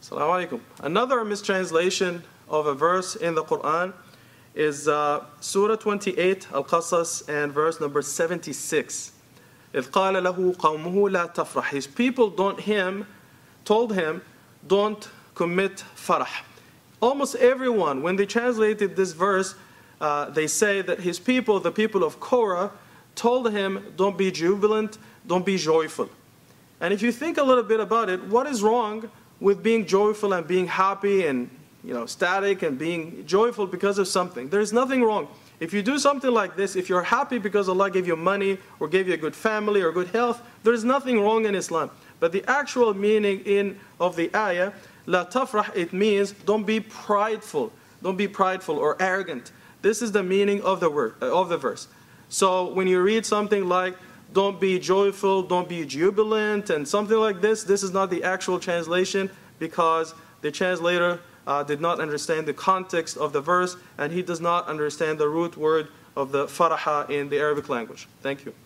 Assalamu alaikum. Another mistranslation of a verse in the Quran is Surah 28, Al-Qasas, and verse number 76. إِذْ قَالَ لَهُ قَوْمُهُ لَا تَفْرَحْ. His people told him, don't commit farah. Almost everyone, when they translated this verse, they say that his people, the people of Korah, told him, don't be jubilant, don't be joyful. And if you think a little bit about it, what is wrong with being joyful and being happy and ecstatic and being joyful because of something? There is nothing wrong. If you do something like this, if you're happy because Allah gave you money or gave you a good family or good health, there is nothing wrong in Islam. But the actual meaning of the ayah, la tafrah, it means don't be prideful. Don't be prideful or arrogant. This is the meaning of the verse. So when you read something like don't be joyful, don't be jubilant, and something like this is not the actual translation, because the translator did not understand the context of the verse, and he does not understand the root word of the faraha in the Arabic language. Thank you.